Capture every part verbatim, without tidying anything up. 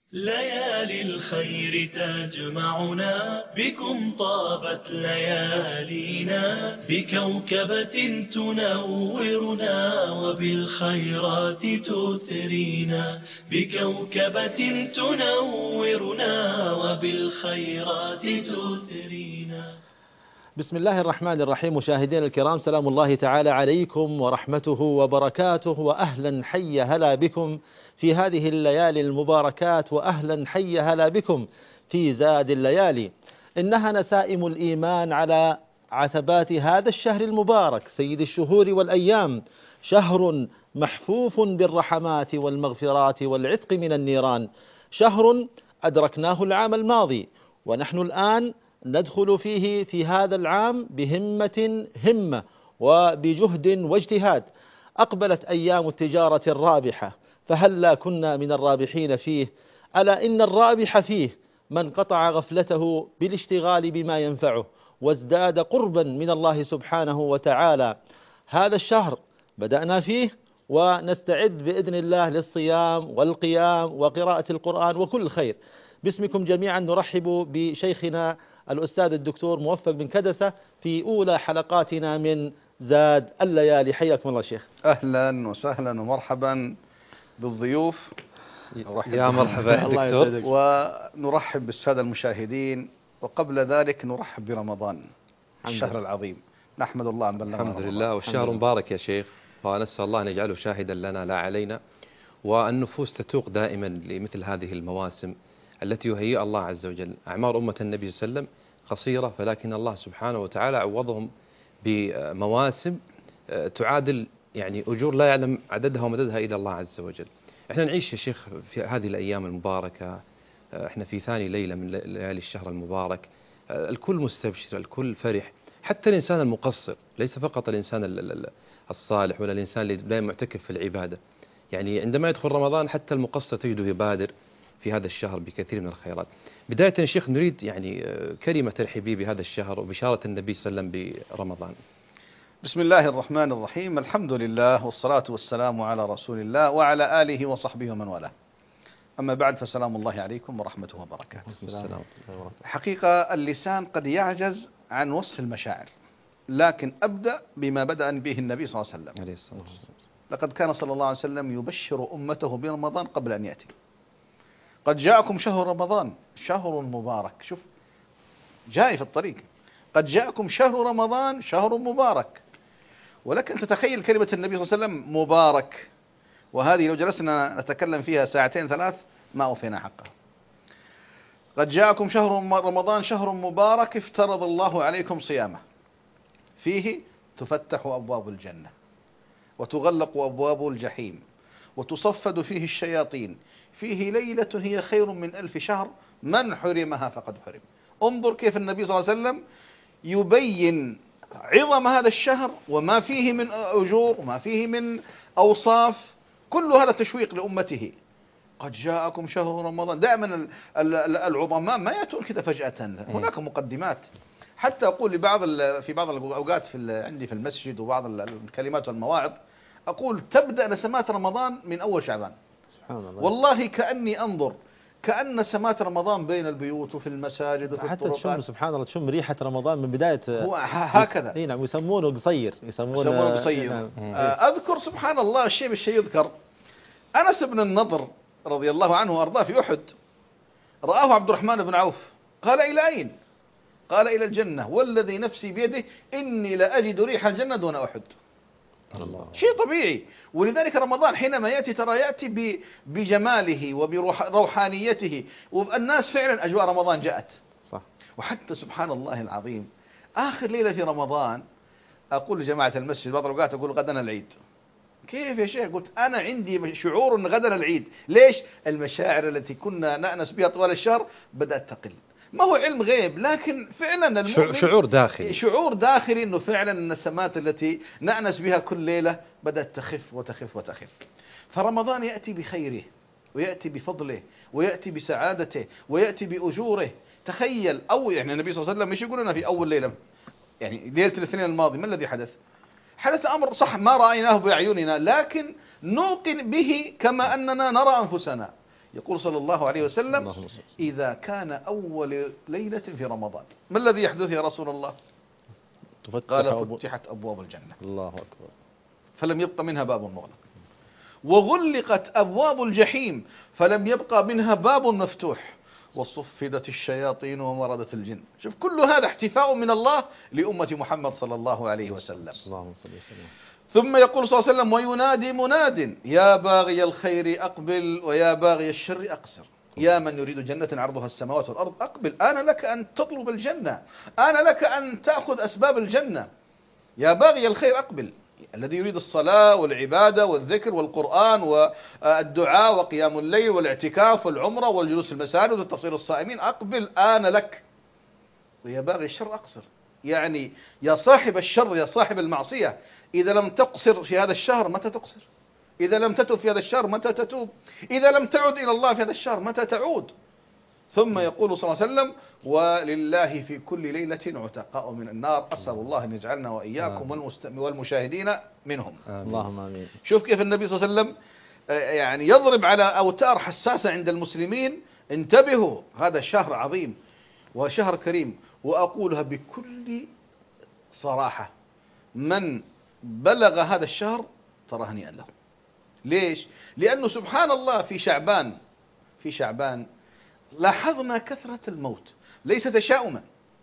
ليالي الخير تجمعنا بكم طابت ليالينا بكوكبة تنورنا وبالخيرات تثرينا بكوكبة تنورنا وبالخيرات تثرينا. بسم الله الرحمن الرحيم. مشاهدينا الكرام، سلام الله تعالى عليكم ورحمته وبركاته، وأهلا حي هلا بكم في هذه الليالي المباركات، وأهلا حي هلا بكم في زاد الليالي. إنها نسائم الإيمان على عتبات هذا الشهر المبارك، سيد الشهور والأيام، شهر محفوف بالرحمات والمغفرات والعتق من النيران، شهر أدركناه العام الماضي، ونحن الآن ندخل فيه في هذا العام بهمة همة وبجهد واجتهاد. أقبلت أيام التجارة الرابحة، فهلا كنا من الرابحين فيه. ألا إن الرابح فيه من قطع غفلته بالاشتغال بما ينفعه وازداد قربا من الله سبحانه وتعالى. هذا الشهر بدأنا فيه ونستعد بإذن الله للصيام والقيام وقراءة القرآن وكل خير. باسمكم جميعا نرحب بشيخنا الأستاذ الدكتور موفق بن كدسة في أولى حلقاتنا من زاد الليالي. حياكم الله شيخ. أهلا وسهلا ومرحبا بالضيوف. يا مرحبا دكتور. ونرحب بالسادة المشاهدين، وقبل ذلك نرحب برمضان الشهر العظيم. نحمد الله أن بلغنا الحمد رمضان. لله، والشهر مبارك يا شيخ، ونسأل الله أن يجعله شاهدا لنا لا علينا، والنفوس تتوق دائما لمثل هذه المواسم التي يهيئ الله عز وجل. أعمار أمة النبي صلى الله عليه وسلم قصيرة، فلكن الله سبحانه وتعالى عوضهم بمواسم تعادل يعني أجور لا يعلم عددها ومددها إلا الله عز وجل. احنا نعيش يا شيخ في هذه الأيام المباركة، احنا في ثاني ليلة من ليالي الشهر المبارك، الكل مستبشر، الكل فرح، حتى الإنسان المقصر، ليس فقط الإنسان الصالح ولا الإنسان اللي دائما معتكف في العبادة. يعني عندما يدخل رمضان حتى المقصر تجده يبادر في هذا الشهر بكثير من الخيرات. بداية يا شيخ نريد يعني كلمة ترحيبية بهذا الشهر وبشارة النبي صلى الله عليه وسلم برمضان. بسم الله الرحمن الرحيم، الحمد لله والصلاة والسلام على رسول الله وعلى آله وصحبه ومن والاه. أما بعد، فسلام الله عليكم ورحمته وبركاته. السلام. حقيقة اللسان قد يعجز عن وصف المشاعر، لكن أبدأ بما بدأ به النبي صلى الله عليه وسلم عليه الصلاة والسلام. لقد كان صلى الله عليه وسلم يبشر أمته برمضان قبل أن يأتي. قد جاءكم شهر رمضان شهر مبارك. شوف، جاي في الطريق، قد جاءكم شهر رمضان شهر مبارك. ولكن تتخيل كلمة النبي صلى الله عليه وسلم مبارك، وهذه لو جلسنا نتكلم فيها ساعتين ثلاث ما أوفينا حقها. قد جاءكم شهر رمضان شهر مبارك افترض الله عليكم صيامه، فيه تفتح أبواب الجنة وتغلق أبواب الجحيم وتصفد فيه الشياطين، فيه ليلة هي خير من ألف شهر، من حرمها فقد حرم. انظر كيف النبي صلى الله عليه وسلم يبين عظم هذا الشهر وما فيه من أجور وما فيه من أوصاف، كل هذا تشويق لأمته. قد جاءكم شهر رمضان. دائما العظماء ما يأتون كذا فجأة، هناك مقدمات. حتى أقول لبعض في بعض الأوقات في عندي في المسجد وبعض الكلمات والمواعظ، أقول تبدأ نسمات رمضان من أول شعبان. سبحان الله. والله كأني أنظر كأن سمات رمضان بين البيوت وفي المساجد وفي حتى الطرقات. تشم سبحان الله، تشم ريحة رمضان من بداية. هو هكذا. اي نعم، يسمونه قصير، يسمونه, يسمونه قصير. نعم. أذكر سبحان الله الشيء بالشيء يذكر. أنس بن النضر رضي الله عنه وأرضاه في أحد رآه عبد الرحمن بن عوف، قال إلى أين؟ قال إلى الجنة، والذي نفسي بيده إني لأجد ريح الجنة دون أحد. الله. شيء طبيعي. ولذلك رمضان حينما يأتي ترى يأتي بجماله وبروحانيته، والناس فعلا أجواء رمضان جاءت. صح. وحتى سبحان الله العظيم آخر ليلة في رمضان أقول لجماعة المسجد بعض الأوقات أقول غدنا العيد. كيف يا شيخ؟ قلت أنا عندي شعور أن غدنا العيد. ليش؟ المشاعر التي كنا نأنس بها طوال الشهر بدأت تقل. ما هو علم غيب، لكن فعلا شعور داخلي، شعور داخلي أنه فعلا النسمات التي نأنس بها كل ليلة بدأت تخف وتخف وتخف. فرمضان يأتي بخيره ويأتي بفضله ويأتي بسعادته ويأتي بأجوره. تخيل، أو يعني النبي صلى الله عليه وسلم مش يقول لنا في أول ليلة، يعني ليلة الاثنين الماضي ما الذي حدث؟ حدث أمر صح ما رأيناه بأعيننا، لكن نوقن به كما أننا نرى أنفسنا. يقول صلى الله عليه وسلم: إذا كان أول ليلة في رمضان ما الذي يحدث يا رسول الله؟ قال: فتحت أبواب الجنة. الله أكبر. فلم يبق منها باب مغلق، وغلقت أبواب الجحيم فلم يبقى منها باب مفتوح، وصفدت الشياطين ومردت الجن. شوف، كل هذا احتفاء من الله لأمة محمد صلى الله عليه وسلم. اللهم صل وسلم. ثم يقول صلى الله عليه وسلم: وينادي مناد: يا باغي الخير أقبل ويا باغي الشر أقصر. يا من يريد جنة عرضها السماوات والأرض أقبل، آن لك أن تطلب الجنة، آن لك أن تأخذ أسباب الجنة. يا باغي الخير أقبل، الذي يريد الصلاة والعبادة والذكر والقرآن والدعاء وقيام الليل والاعتكاف والعمرة والجلوس في المساجد وتفطير الصائمين، أقبل آن لك. ويا باغي الشر أقصر، يعني يا صاحب الشر، يا صاحب المعصية، إذا لم تقصر في هذا الشهر متى تقصر؟ إذا لم تتوب في هذا الشهر متى تتوب؟ إذا لم تعد إلى الله في هذا الشهر متى تعود؟ ثم يقول صلى الله عليه وسلم: ولله في كل ليلة عتقاء من النار. أسأل الله أن يجعلنا وإياكم والمشاهدين منهم. اللهم آمين. شوف كيف النبي صلى الله عليه وسلم يعني يضرب على أوتار حساسة عند المسلمين. انتبهوا، هذا شهر عظيم وشهر كريم، وأقولها بكل صراحة: من بلغ هذا الشهر ترى هنيئا له. ليش؟ لأنه سبحان الله في شعبان في شعبان لاحظنا كثرة الموت، ليس تشاؤما،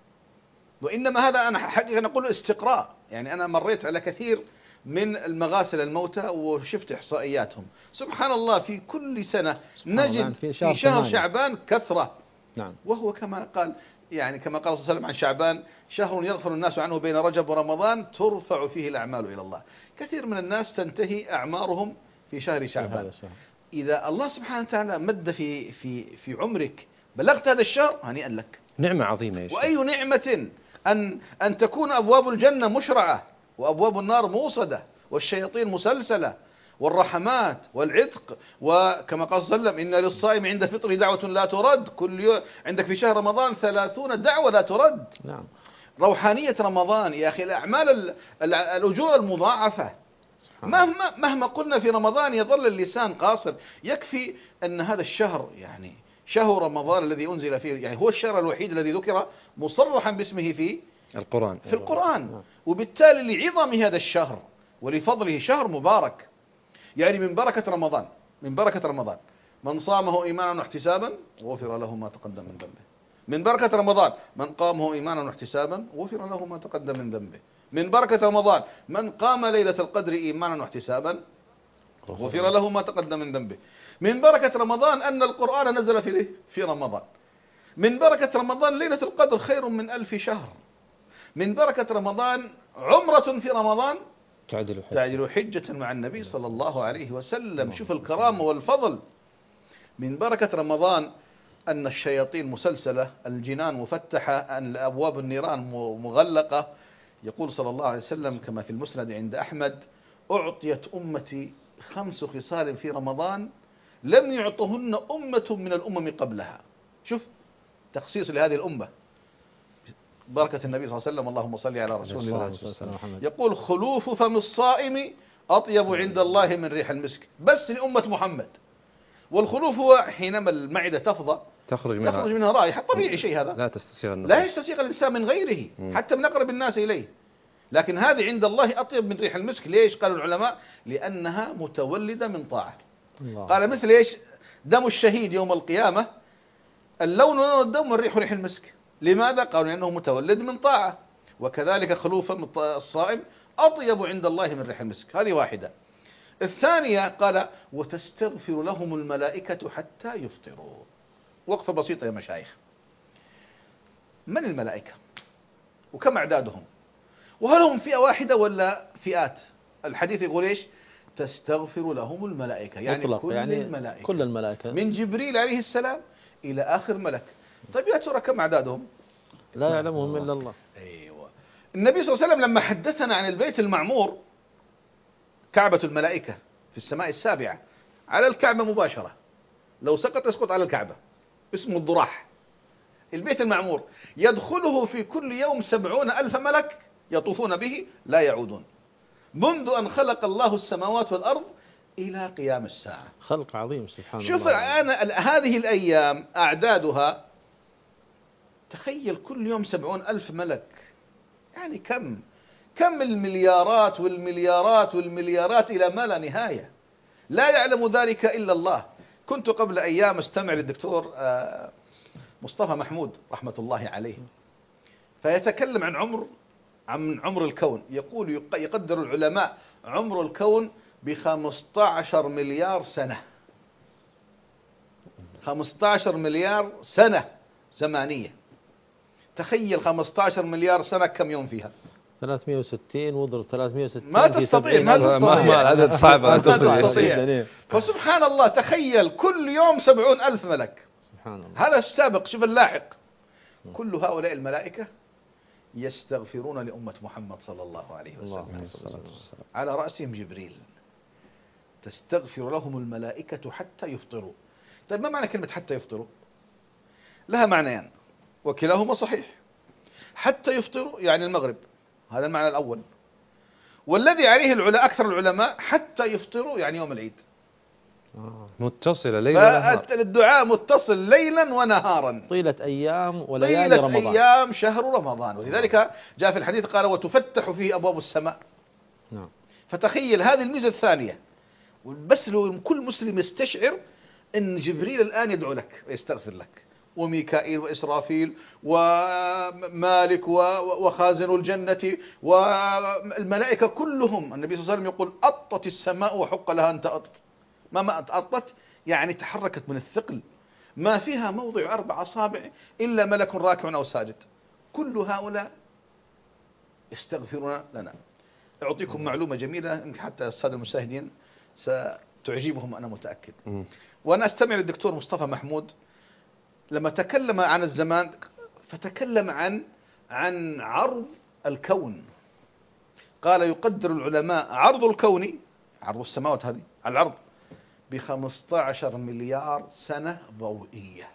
وإنما هذا أنا حقيقة نقول استقراء. يعني أنا مريت على كثير من المغاسل الموتى وشفت إحصائياتهم. سبحان الله في كل سنة نجد في شهر, في شهر شعبان كثرة. نعم. وهو كما قال يعني كما قال صلى الله عليه وسلم عن شعبان: شهر يغفر الناس عنه بين رجب ورمضان ترفع فيه الأعمال إلى الله. كثير من الناس تنتهي أعمارهم في شهر شعبان. إذا الله سبحانه وتعالى مد في في في عمرك بلغت هذا الشهر هنيئا لك. نعمة عظيمة يا شيخ. وأي نعمة أن أن تكون أبواب الجنة مشرعة وأبواب النار موصدة والشياطين مسلسلة والرحمات والعتق. وكما قال صلى الله عليه وسلم: إن للصائم عند فطره دعوة لا ترد. كل يوم عندك في شهر رمضان ثلاثون دعوة لا ترد. نعم. روحانية رمضان يا أخي، الأعمال الأجور المضاعفة. مهما مهما قلنا في رمضان يظل اللسان قاصر. يكفي أن هذا الشهر يعني شهر رمضان الذي أنزل فيه، يعني هو الشهر الوحيد الذي ذكر مصرحا باسمه في القرآن في القرآن. وبالتالي لعظم هذا الشهر ولفضله شهر مبارك. يعني من بركة رمضان من بركة رمضان من صامه إيمانا واحتسابا غفر له ما تقدم من ذنبه. من بركة رمضان من قامه إيمانا واحتسابا غفر له ما تقدم من ذنبه. من بركة رمضان من قام ليلة القدر إيمانا واحتسابا غفر له ما تقدم من ذنبه. من بركة رمضان أن القرآن نزل في في رمضان. من بركة رمضان ليلة القدر خير من ألف شهر. من بركة رمضان عمرة في رمضان تعدل حجة, تعدل حجة مع النبي صلى الله عليه وسلم. شوف الكرامة والفضل. من بركة رمضان أن الشياطين مسلسلة، الجنان مفتحة، أن أبواب النيران مغلقة. يقول صلى الله عليه وسلم كما في المسند عند أحمد: أعطيت أمتي خمس خصال في رمضان لم يعطهن أمة من الأمم قبلها. شوف تخصيص لهذه الأمة، بركة النبي صلى الله عليه وسلم. اللهم صل على رسول الله. يقول: خلوف فم الصائم أطيب عند الله من ريح المسك. بس لأمة محمد. والخلوف هو حينما المعدة تفضى تخرج منها, تخرج منها رائحة طبيعي. شيء هذا لا تستسيغ لا يستسيغ الإنسان من غيره حتى من أقرب الناس إليه. لكن هذه عند الله أطيب من ريح المسك. ليش؟ قالوا العلماء: لأنها متولدة من طاعة. الله. قال مثل إيش؟ دم الشهيد يوم القيامة اللون لون الدم والريح ريح المسك. لماذا؟ قالوا لأنه متولد من طاعة. وكذلك خلوف الصائم أطيب عند الله من ريح المسك. هذه واحدة. الثانية قال: وتستغفر لهم الملائكة حتى يفطروا. وقفة بسيطة يا مشايخ. من الملائكة وكم أعدادهم؟ وهل هم فئة واحدة ولا فئات؟ الحديث يقول إيش؟ تستغفر لهم الملائكة، يعني كل يعني الملائكة كل الملائكة من جبريل عليه السلام إلى آخر ملك. طيب يا ترى كم أعدادهم؟ لا يعلمهم إلا الله. أيوة. النبي صلى الله عليه وسلم لما حدثنا عن البيت المعمور، كعبة الملائكة في السماء السابعة على الكعبة مباشرة، لو سقط يسقط على الكعبة، اسمه الضراح. البيت المعمور يدخله في كل يوم سبعون ألف ملك يطوفون به لا يعودون. منذ أن خلق الله السماوات والأرض إلى قيام الساعة. خلق عظيم سبحان شوف الله. أنا هذه الأيام أعدادها، تخيل كل يوم سبعون ألف ملك، يعني كم كم المليارات والمليارات والمليارات إلى ما لا نهاية، لا يعلم ذلك إلا الله. كنت قبل أيام استمع للدكتور مصطفى محمود رحمة الله عليه، فيتكلم عن عمر عن عمر الكون. يقول يقدر العلماء عمر الكون بخمسة عشر مليار سنة، خمسة عشر مليار سنة زمانية. تخيل خمسة عشر مليار سنة كم يوم فيها؟ ثلاثمئة وستين واضرب ثلاثمئة وستين ما تستطيع، ما تستطيع العدد صعب ما تستطيع. فسبحان الله، تخيل كل يوم سبعون ألف ملك. سبحان الله. هذا السابق، شوف اللاحق. كل هؤلاء الملائكة يستغفرون لأمة محمد صلى الله عليه وسلم، على رأسهم جبريل. تستغفر لهم الملائكة حتى يفطروا. طيب ما معنى كلمة حتى يفطروا؟ لها معنيان وكلاهما صحيح. حتى يفطروا يعني المغرب، هذا المعنى الأول. والذي عليه العلماء أكثر العلماء حتى يفطروا يعني يوم العيد. متصلة ليلا ونهار. فالدعاء متصل ليلا ونهارا، طيلة أيام وليالي طيلة رمضان. أيام شهر رمضان. ولذلك جاء في الحديث قال وتفتح فيه أبواب السماء. نعم. فتخيل هذه الميزة الثانية. بس لو كل مسلم يستشعر أن جبريل الآن يدعو لك ويستغفر لك، وميكائيل وإسرافيل ومالك وخازن الجنة والملائكة كلهم. النبي صلى الله عليه وسلم يقول أطت السماء وحق لها أن تأط. ما ما أطت يعني تحركت من الثقل، ما فيها موضع أربع أصابع إلا ملك راكع أو ساجد. كل هؤلاء يستغفرون لنا. أعطيكم معلومة جميلة حتى السادة المشاهدين ستعجبهم أنا متأكد. وأنا أستمع للدكتور مصطفى محمود لما تكلم عن الزمان، فتكلم عن عن عرض الكون. قال يقدر العلماء عرض الكون، عرض السماوات هذه على العرض، بخمسة عشر مليار سنة ضوئية.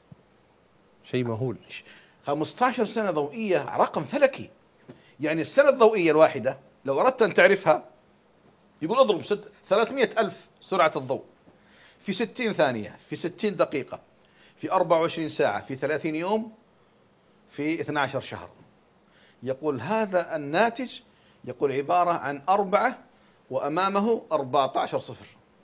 شيء مهول. خمسة عشر سنة ضوئية رقم فلكي. يعني السنة الضوئية الواحدة لو أردت أن تعرفها، يقول اضرب ثلاثمئة ألف سرعة الضوء في ستين ثانية، في ستين دقيقة، في أربعة وعشرين ساعة، في ثلاثين يوم، في اثني عشر شهر. يقول هذا الناتج يقول عبارة عن أربعة وأمامه أربعة عشر صفر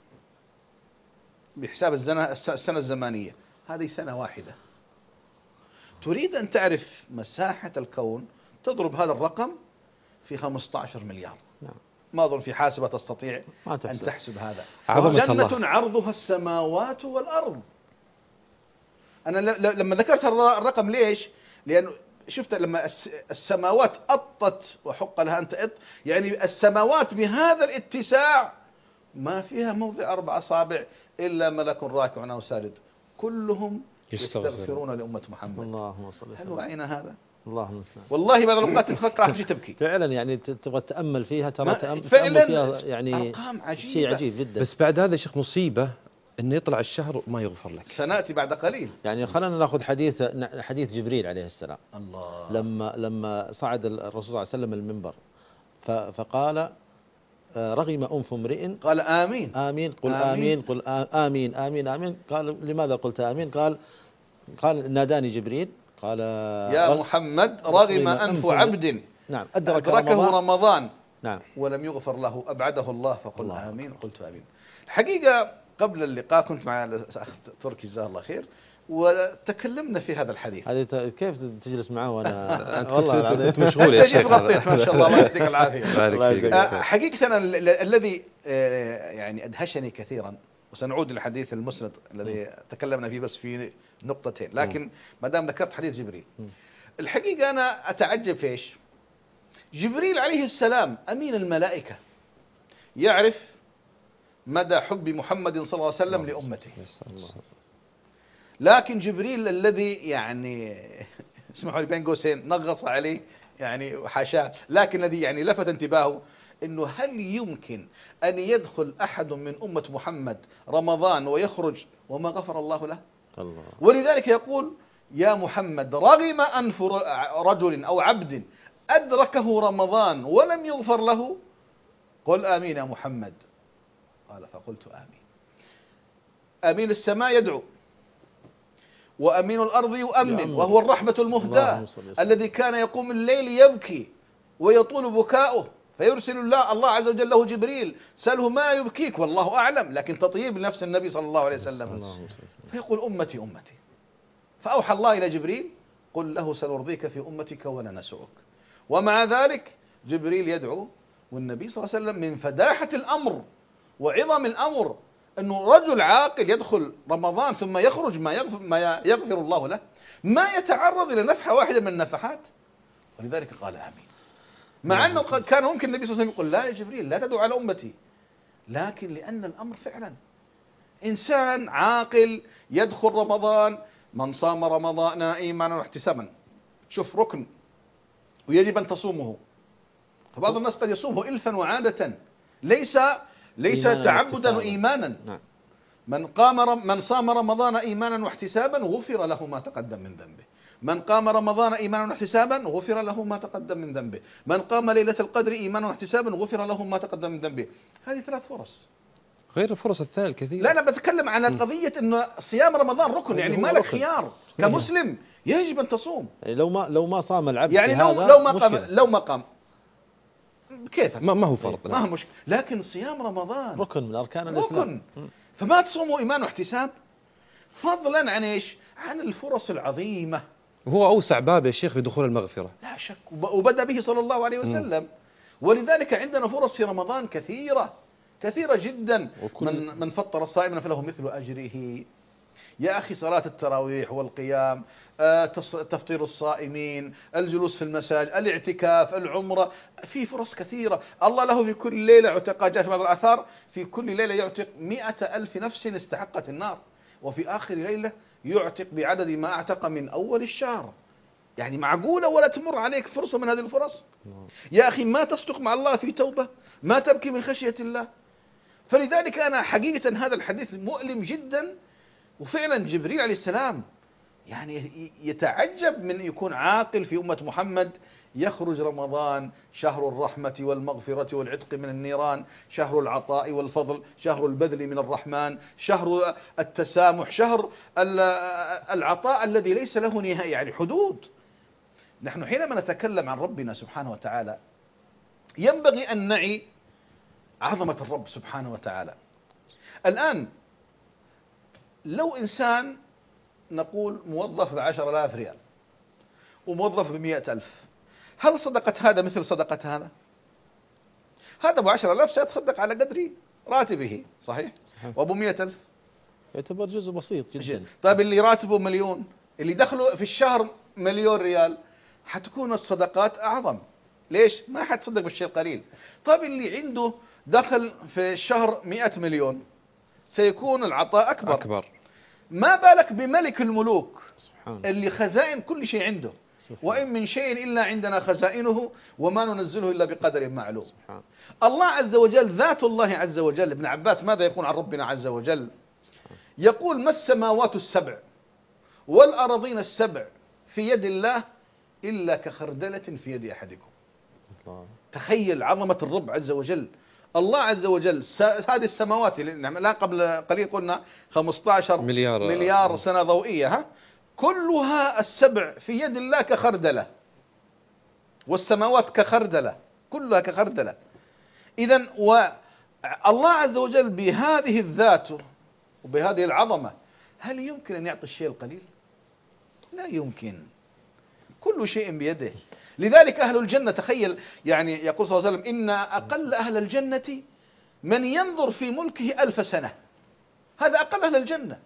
بحساب السنة السنة الزمانية. هذه سنة واحدة. تريد أن تعرف مساحة الكون، تضرب هذا الرقم في خمسة عشر مليار. نعم. ما أظن في حاسبة تستطيع أن تحسب هذا. جنة عرضها السماوات والأرض. أنا لما ذكرت الرقم ليش؟ لأنه شفت لما السماوات أطت وحق لها أن تأط، يعني السماوات بهذا الاتساع ما فيها موضع أربع أصابع إلا ملك راكع أو ساجد، كلهم يستغفرون لأمة محمد. اللهم صل وسلم. هل وعينا هذا؟ اللهم صل. والله بعض الأوقات تفكر أخشى تبكي. فعلا يعني تبغى تأمل فيها، ترى تأمل فعلا فيها يعني أرقام عجيبة، شيء عجيب جدا. بس بعد هذا شيخ مصيبة إن يطلع الشهر وما يغفر لك. سنأتي بعد قليل. يعني خلينا ناخذ حديث حديث جبريل عليه السلام. الله. لما لما صعد الرسول صلى الله عليه وسلم المنبر فقال رغم أنف امرئ قال آمين آمين قل آمين, آمين قل آمين آمين آمين. قال لماذا قلت آمين؟ قال قال ناداني جبريل قال يا محمد رغم أنف عبد نعم أدرك أدركه رمضان, رمضان نعم ولم يغفر له أبعده الله فقل الله. آمين. قلت آمين. الحقيقة قبل اللقاء كنت مع الأخ تركي جزاه الله خير وتكلمنا في هذا الحديث. هذه كيف تجلس معه وانا أنت والله كنت مشغول يا شيخ. ما شاء الله الله يعطيك العافية. حقيقة أنا الذي يعني أدهشني كثيرا، وسنعود للحديث المسند الذي تكلمنا فيه بس في نقطتين، لكن ما دام ذكرت حديث جبريل، الحقيقة أنا أتعجب فيش جبريل عليه السلام أمين الملائكة يعرف مدى حب محمد صلى الله عليه وسلم لأمته، لكن جبريل الذي يعني اسمحوا لي بين قوسين نغص عليه يعني وحاشاه، لكن الذي يعني لفت انتباهه انه هل يمكن ان يدخل احد من امة محمد رمضان ويخرج وما غفر الله له؟ الله. ولذلك يقول يا محمد رغم انف رجل او عبد ادركه رمضان ولم يغفر له قل امين يا محمد. قال فقلت آمين. أمين السماء يدعو، وأمين الأرض يؤمن، يؤمن. وهو الرحمة المهداة اللهم صل وسلم. الذي كان يقوم الليل يبكي ويطول بكاؤه، فيرسل الله الله عز وجل له جبريل سأله ما يبكيك والله أعلم، لكن تطيب نفس النبي صلى الله عليه وسلم. اللهم صل وسلم. فيقول أمتي أمتي، فأوحى الله إلى جبريل قل له سنرضيك في أمتك ولا نسوك. ومع ذلك جبريل يدعو، والنبي صلى الله عليه وسلم من فداحة الأمر وعظم الأمر أنه رجل عاقل يدخل رمضان ثم يخرج ما يغفر, ما يغفر الله له، ما يتعرض إلى نفحة واحدة من النفحات، ولذلك قال آمين. مع أنه كان ممكن النبي صلى الله عليه وسلم يقول لا يا جبريل لا تدعو على أمتي، لكن لأن الأمر فعلا إنسان عاقل يدخل رمضان، من صام رمضان إيمانا واحتسابا، شوف ركن ويجب أن تصومه. فبعض الناس قد يصومه إلفا وعادة، ليس ليس إيمانا تعبدا واحتسابا. وإيمانا. نعم. من قام رم من صام رمضان إيمانا واحتسابا غفر له ما تقدم من ذنبه. من قام رمضان إيمانا واحتسابا غفر له ما تقدم من ذنبه. من قام ليلة القدر إيمانا واحتسابا غفر له ما تقدم من ذنبه. هذه ثلاث فرص، غير الفرص الثانية الكثيرة. لا أنا بتكلم عن قضية أنه صيام رمضان ركن، يعني ما لك خيار كمسلم، يجب أن تصوم. يعني لو ما لو ما صام العبد يعني في لو هذا لو ما قام مشكلة. لو ما قام كيف ما, ما هو فرض. ما هو مشكلة، لكن صيام رمضان ركن من أركان الإسلام. ركن، فما تصوموا إيمان واحتساب، فضلا عن إيش؟ عن الفرص العظيمة. وهو أوسع باب يا شيخ في دخول المغفرة لا شك، وبدأ به صلى الله عليه وسلم. ولذلك عندنا فرص في رمضان كثيرة كثيرة جدا. من من فطر الصائم فله مثل أجره. يا أخي صلاة التراويح والقيام، تفطير الصائمين، الجلوس في المساجد، الاعتكاف، العمرة، في فرص كثيرة. الله له في كل ليلة عتق، جاء في بعض الآثار في كل ليلة يعتق مئة ألف نفس استحقت النار، وفي آخر ليلة يعتق بعدد ما اعتق من أول الشهر. يعني معقولة ولا تمر عليك فرصة من هذه الفرص؟ يا أخي ما تصدق مع الله في توبة، ما تبكي من خشية الله. فلذلك أنا حقيقة هذا الحديث مؤلم جدا. وفعلا جبريل عليه السلام يعني يتعجب من يكون عاقل في أمة محمد يخرج رمضان شهر الرحمة والمغفرة والعتق من النيران، شهر العطاء والفضل، شهر البذل من الرحمن، شهر التسامح، شهر العطاء الذي ليس له نهاية، يعني حدود. نحن حينما نتكلم عن ربنا سبحانه وتعالى ينبغي أن نعي عظمة الرب سبحانه وتعالى. الآن لو إنسان نقول موظف بعشر آلاف ريال وموظف بمئة ألف، هل صدقة هذا مثل صدقة هذا؟ هذا أبو عشر آلاف سيتصدق على قدر راتبه، صحيح؟ وأبو مئة ألف يعتبر جزء بسيط جدا. طيب اللي راتبه مليون، اللي دخله في الشهر مليون ريال، حتكون الصدقات أعظم. ليش؟ ما حتصدق بالشيء القليل. طيب اللي عنده دخل في الشهر مئة مليون سيكون العطاء أكبر, أكبر. ما بالك بملك الملوك سبحان اللي خزائن كل شيء عنده. سبحان. وإن من شيء إلا عندنا خزائنه وما ننزله إلا بقدر معلوم. سبحان. الله عز وجل ذات الله عز وجل. ابن عباس ماذا يقول عن ربنا عز وجل؟ يقول ما السماوات السبع والأراضين السبع في يد الله إلا كخردلة في يد أحدكم. الله. تخيل عظمة الرب عز وجل. الله عز وجل هذه السماوات لا قبل قليل قلنا خمسة عشر مليار, مليار سنة ضوئية، ها كلها السبع في يد الله كخردلة، والسماوات كخردلة، كلها كخردلة. إذن والله عز وجل بهذه الذات وبهذه العظمة هل يمكن أن يعطي الشيء القليل؟ لا يمكن، كل شيء بيده. لذلك أهل الجنة تخيل، يعني يقول صلى الله عليه وسلم إن أقل أهل الجنة من ينظر في ملكه ألف سنة. هذا أقل أهل الجنة.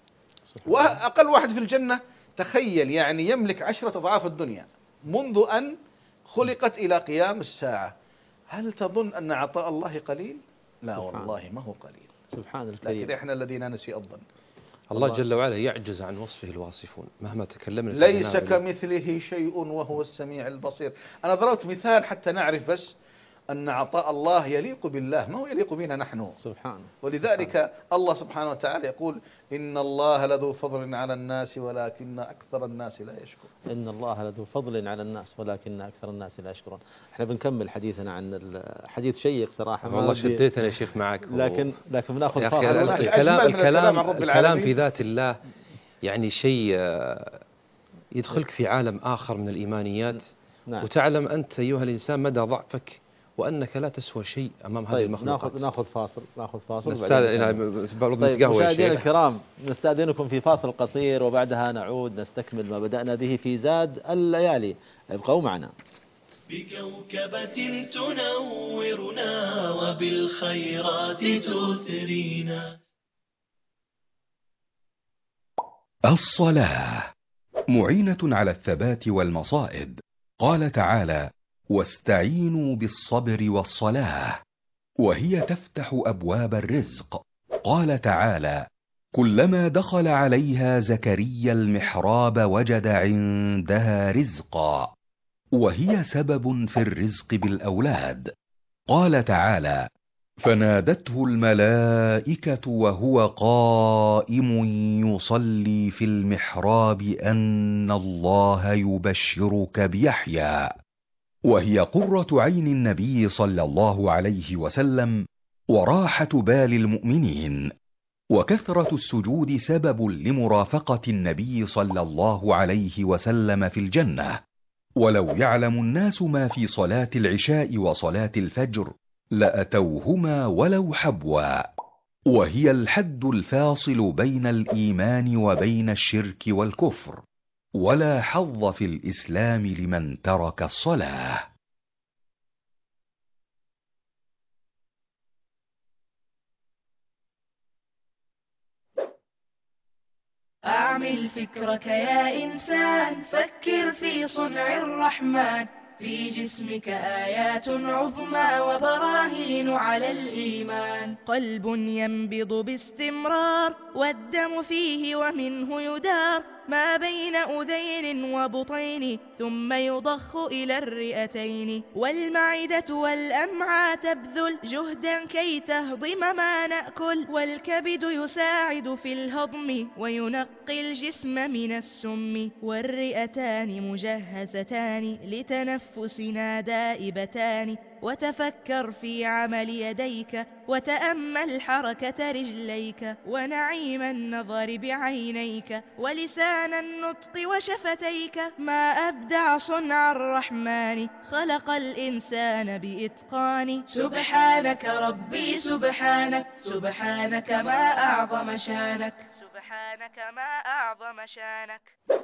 وأقل واحد في الجنة تخيل يعني يملك عشرة أضعاف الدنيا منذ أن خلقت إلى قيام الساعة. هل تظن أن عطاء الله قليل؟ لا والله ما هو قليل. سبحان الكريم. لكن إحنا الذين نسي الظن. الله جل وعلا يعجز عن وصفه الواصفون مهما تكلمنا. ليس كمثله شيء وهو السميع البصير. أنا ضربت مثال حتى نعرف بس أن عطاء الله يليق بالله ما هو يليق بنا نحن سبحانه. ولذلك سبحانه. الله سبحانه وتعالى يقول إن الله لذو فضل على الناس ولكن أكثر الناس لا يشكرون. إن الله لذو فضل على الناس ولكن أكثر الناس لا يشكرون. احنا بنكمل حديثنا عن الحديث شيق صراحة. والله شديتنا يا شيخ معك. لكن لكن بناخذ يا أخي فاصل. الكلام الكلام الكلام في ذات الله يعني شيء يدخلك في عالم آخر من الإيمانيات. نعم. وتعلم أنت أيها الإنسان مدى ضعفك وأنك لا تسوى شيء أمام طيب هذه المخلوقات. ناخذ ناخذ فاصل ناخذ فاصل. نستاذن طيب مشاهدينا الكرام نستأذنكم في فاصل قصير وبعدها نعود نستكمل ما بدأنا به في زاد الليالي. ابقوا معنا. بكوكبة تنورنا وبالخيرات تثرينا. الصلاة معينة على الثبات والمصائب. قال تعالى: واستعينوا بالصبر والصلاة، وهي تفتح أبواب الرزق. قال تعالى: كلما دخل عليها زكريا المحراب وجد عندها رزقا، وهي سبب في الرزق بالأولاد. قال تعالى: فنادته الملائكة وهو قائم يصلي في المحراب أن الله يبشرك بيحيى، وهي قرة عين النبي صلى الله عليه وسلم وراحة بال المؤمنين. وكثرة السجود سبب لمرافقة النبي صلى الله عليه وسلم في الجنة. ولو يعلم الناس ما في صلاة العشاء وصلاة الفجر لأتوهما ولو حبوا، وهي الحد الفاصل بين الإيمان وبين الشرك والكفر، ولا حظ في الإسلام لمن ترك الصلاة. أعمل فكرك يا إنسان، فكر في صنع الرحمن، في جسمك آيات عظمى وبراهين على الإيمان. قلب ينبض باستمرار والدم فيه ومنه يدار، ما بين أذين وبطين ثم يضخ إلى الرئتين. والمعدة والأمعاء تبذل جهدا كي تهضم ما نأكل، والكبد يساعد في الهضم وينقي الجسم من السم. والرئتان مجهزتان لتنفسنا دائبتان. وتفكر في عمل يديك وتأمل حركة رجليك، ونعيم النظر بعينيك ولسان النطق وشفتيك. ما أبدع صنع الرحمن، خلق الإنسان بإتقان. سبحانك ربي سبحانك، سبحانك ما أعظم شانك، سبحانك ما أعظم شانك.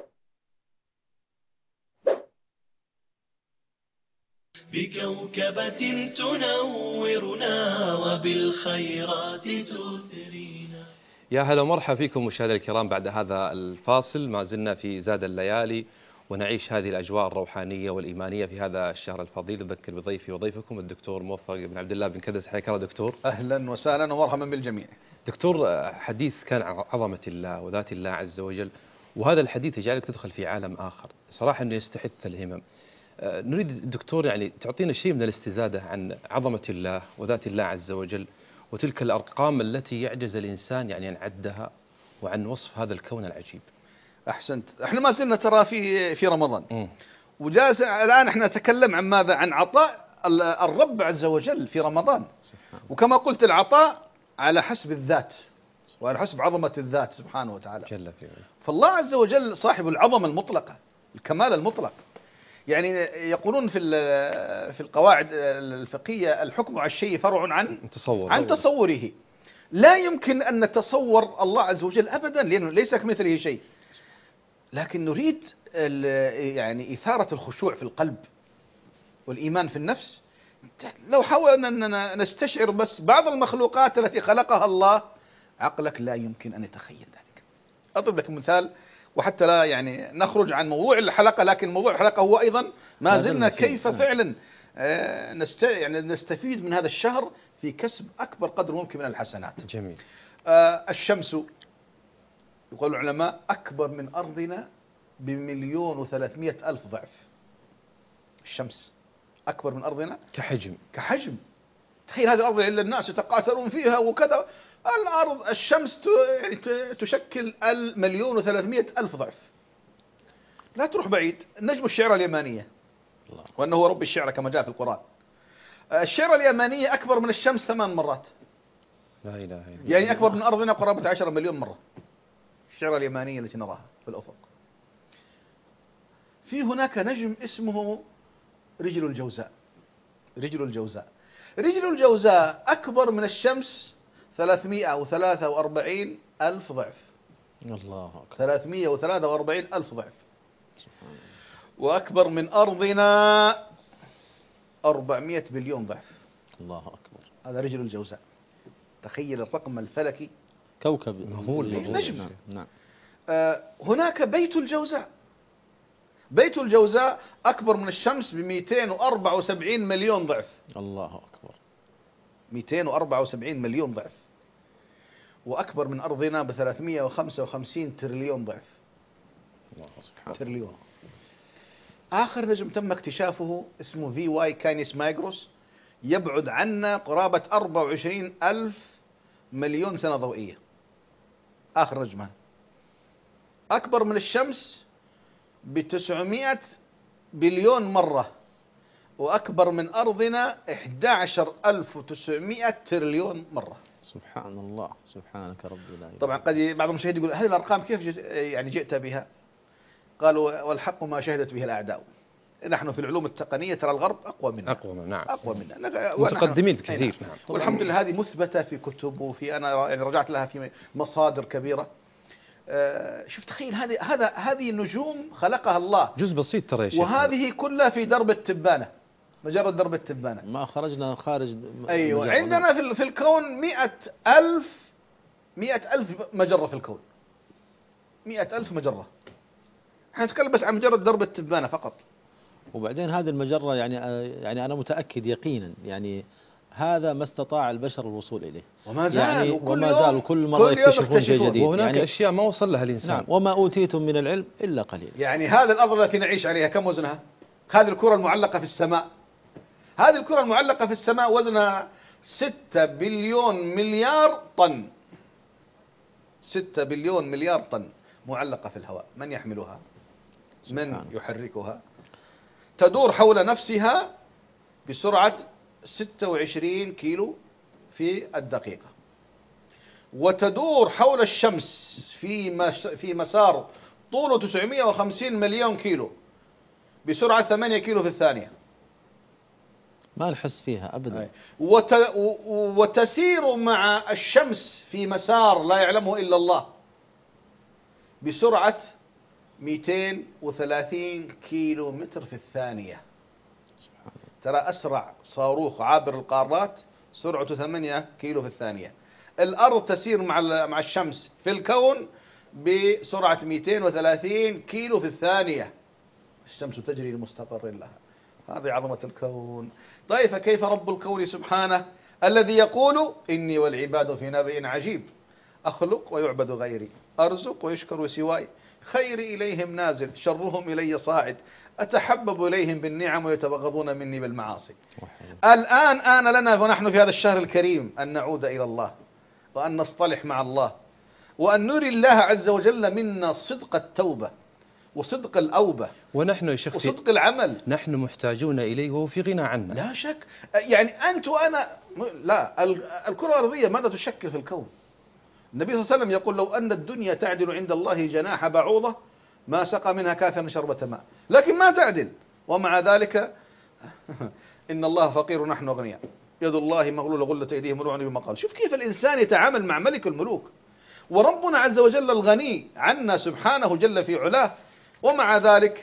بكوكبة تنورنا وبالخيرات تثرينا. يا هلا ومرحبا فيكم مشاهدينا الكرام. بعد هذا الفاصل ما زلنا في زاد الليالي ونعيش هذه الأجواء الروحانية والإيمانية في هذا الشهر الفضيل. أذكر بضيفي وضيفكم الدكتور موفق بن عبد الله بن كدس. حياك الله دكتور. أهلا وسهلا ومرحبا بالجميع. دكتور، حديث كان عن عظمة الله وذات الله عز وجل، وهذا الحديث يجعلك تدخل في عالم آخر صراحة أنه يستحث الهمم. نريد دكتور يعني تعطينا شيء من الاستزادة عن عظمة الله وذات الله عز وجل وتلك الأرقام التي يعجز الإنسان يعني عن عدها، وعن وصف هذا الكون العجيب. أحسنت. احنا ما زلنا ترى في في رمضان، وجالس الآن احنا نتكلم عن ماذا؟ عن عطاء الرب عز وجل في رمضان. وكما قلت العطاء على حسب الذات وعلى حسب عظمة الذات سبحانه وتعالى جل في علاه. فالله عز وجل صاحب العظمة المطلقة، الكمال المطلق. يعني يقولون في في القواعد الفقهية الحكم على الشيء فرع عن تصور عن تصوره. لا يمكن أن نتصور الله عز وجل أبدا، لأنه ليس كمثله شيء. لكن نريد يعني إثارة الخشوع في القلب والإيمان في النفس. لو حاولنا أننا نستشعر بس بعض المخلوقات التي خلقها الله، عقلك لا يمكن أن يتخيل ذلك. أضرب لك مثال، وحتى لا يعني نخرج عن موضوع الحلقة، لكن موضوع الحلقة هو أيضا ما زلنا كيف فعلا نست يعني نستفيد من هذا الشهر في كسب أكبر قدر ممكن من الحسنات. جميل. الشمس يقول العلماء أكبر من أرضنا بمليون وثلاثمائة ألف ضعف. الشمس أكبر من أرضنا كحجم كحجم. تخيل هذه الأرض إلا الناس يتقاتلون فيها وكذا، الأرض الشمس يعني تشكل المليون وثلاثمائة ألف ضعف. لا تروح بعيد، نجم الشعرى اليمانية الله. وأنه هو رب الشعرى كما جاء في القرآن. الشعرى اليمانية أكبر من الشمس ثمان مرات. لا إله إلا الله. يعني أكبر من أرضنا قرابة عشرة مليون مرة. الشعرى اليمانية التي نراها في الأفق. في هناك نجم اسمه رجل الجوزاء. رجل الجوزاء رجل الجوزاء أكبر من الشمس ثلاثمائة وثلاثة وأربعين ألف ضعف. الله أكبر. ثلاثمائة وثلاثة وأربعين ألف ضعف. وأكبر من أرضنا أربعمائة بليون ضعف. الله أكبر. هذا رجل الجوزاء. تخيل الرقم الفلكي. كوكب مهول. نجم. نعم. نعم. آه هناك بيت الجوزاء. بيت الجوزاء أكبر من الشمس بمئتين وأربعة وسبعين مليون ضعف. الله أكبر. مئتين وأربعة وسبعين مليون ضعف. وأكبر من أرضنا بثلاثمائة وخمسة وخمسين تريليون ضعف. الله سبحانه. تريليون. آخر نجم تم اكتشافه اسمه في واي كانيس مايغروس، يبعد عنا قرابة أربعة وعشرين ألف مليون سنة ضوئية. آخر نجم أكبر من الشمس بتسعمائة بليون مرة، وأكبر من أرضنا أحد عشر ألف وتسعمائة تريليون مرة. سبحان الله. سبحانك ربي لا إله. طبعا قد بعض المشاهدين يقول هذه الأرقام كيف جئت يعني جئت بها؟ قالوا والحق ما شهدت به الأعداء. نحن في العلوم التقنية ترى الغرب أقوى منا. أقوى منا. نعم. أقوى منا. متقدمين بكثير. نعم. والحمد لله هذه مثبتة في كتب، وفي أنا يعني رجعت لها في مصادر كبيرة. آه شوف تخيل هذه هذا هذه النجوم خلقها الله. جزء بسيط ترى يا شيخ. وهذه كلها في درب التبانة، مجرد درب التبانة. ما خرجنا خارج. أيوة. عندنا في في الكون مئة ألف مئة ألف مجرة في الكون. مئة ألف مجرة. احنا نتكلم بس عن مجرد درب التبانة فقط. وبعدين هذه المجرة يعني يعني أنا متأكد يقينا يعني هذا ما استطاع البشر الوصول إليه. وما زال يعني وكل وما يوم زال كل مرة يكتشفون شيء جديد. وهناك يعني أشياء ما وصل لها الإنسان. نعم. وما أوتيتم من العلم إلا قليل. يعني هذا الأرض التي نعيش عليها كم وزنها؟ هذه الكرة المعلقة في السماء. هذه الكرة المعلقة في السماء وزنها ستة بليون مليار طن. ستة بليون مليار طن معلقة في الهواء. من يحملها؟ من يحركها؟ تدور حول نفسها بسرعة ستة وعشرين كيلو في الدقيقة، وتدور حول الشمس في في مسار طوله تسعمائة وخمسين مليون كيلو بسرعة ثمانية كيلو في الثانية. ما نحس فيها أبدا. وت... وتسير مع الشمس في مسار لا يعلمه إلا الله بسرعة مئتين وثلاثين كيلو متر في الثانية. ترى أسرع صاروخ عابر القارات سرعته ثمانية كيلو في الثانية. الأرض تسير مع مع الشمس في الكون بسرعة مئتين وثلاثين كيلو في الثانية. الشمس تجري لمستقر لها. هذه عظمة الكون. طيب فكيف رب الكون سبحانه الذي يقول إني والعباد في نبأ عجيب، أخلق ويعبد غيري، أرزق ويشكر سواي، خيري إليهم نازل شرهم إلي صاعد، أتحبب إليهم بالنعم ويتبغضون مني بالمعاصي. الآن آن لنا ونحن في هذا الشهر الكريم أن نعود إلى الله، وأن نصطلح مع الله، وأن نري الله عز وجل منا صدق التوبة وصدق الأوبة ونحن يا شيخ وصدق العمل. نحن محتاجون إليه وهو في غنى عنا. لا شك. يعني أنت وأنا لا الكرة الأرضية ماذا تشكل في الكون؟ النبي صلى الله عليه وسلم يقول لو أن الدنيا تعدل عند الله جناح بعوضة ما سقى منها كافر شربة ماء، لكن ما تعدل. ومع ذلك إن الله فقير ونحن أغنياء، يد الله مغلولة غلت أيديهم ملوعنة بما قال. شوف كيف الإنسان يتعامل مع ملك الملوك، وربنا عز وجل الغني عنا سبحانه جل في علاه، ومع ذلك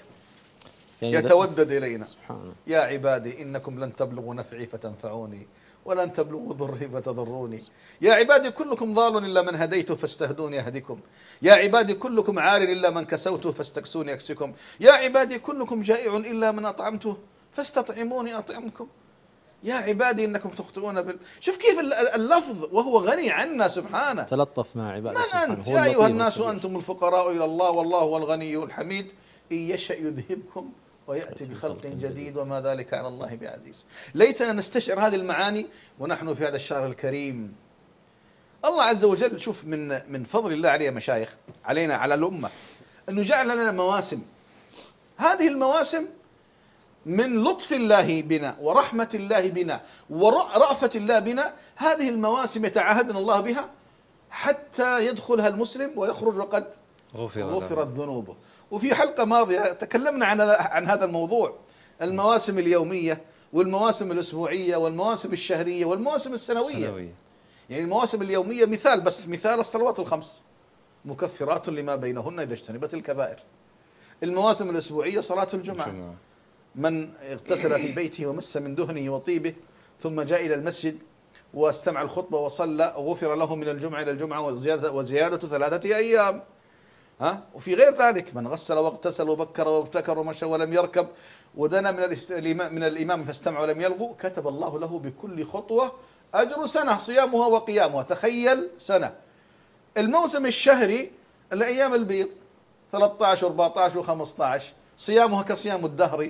يتودد إلينا. سبحانه. يا عبادي إنكم لن تبلغوا نفعي فتنفعوني ولن تبلغوا ضري فتضروني. يا عبادي كلكم ضال إلا من هديته فاستهدوني أهدكم. يا عبادي كلكم عار إلا من كسوته فاستكسوني أكسكم. يا عبادي كلكم جائع إلا من أطعمته فاستطعموني أطعمكم. يا عبادي إنكم تخطئون بال... شوف كيف اللفظ وهو غني عنا سبحانه. تلطف مع عباده. من أنت يا أيها الناس وأنتم الفقراء إلى الله والله هو الغني الحميد إن يشأ يذهبكم ويأتي بخلق جديد وما ذلك على الله بعزيز. ليتنا نستشعر هذه المعاني ونحن في هذا الشهر الكريم. الله عز وجل شوف من من فضل الله عليه مشايخ علينا على الأمة أنه جعل لنا مواسم. هذه المواسم من لطف الله بنا ورحمة الله بنا ورأفة الله بنا. هذه المواسم يتعهدنا الله بها حتى يدخلها المسلم ويخرج وقد غفر غفرت ذنوبه. وفي حلقة ماضية تكلمنا عن عن هذا الموضوع، المواسم اليومية والمواسم الأسبوعية والمواسم الشهرية والمواسم السنوية. سنوية. يعني المواسم اليومية مثال، بس مثال الصلوات الخمس مكفرات لما بينهن إذا اجتنبت الكبائر. المواسم الأسبوعية صلاة الجمعة، الجمعة. من اغتسل في بيته ومس من دهنه وطيبه ثم جاء إلى المسجد واستمع الخطبة وصلى غفر له من الجمعة إلى الجمعة وزيادة, وزيادة ثلاثة أيام. ها؟ وفي غير ذلك من غسل واغتسل وبكر وابتكر ومشى ولم يركب ودنا من, من الإمام فاستمع ولم يلغو كتب الله له بكل خطوة أجر سنة صيامها وقيامها. تخيل سنة. الموسم الشهري الأيام البيض ثلاثة عشر أربعة عشر وخمسة عشر صيامها كصيام الدهر.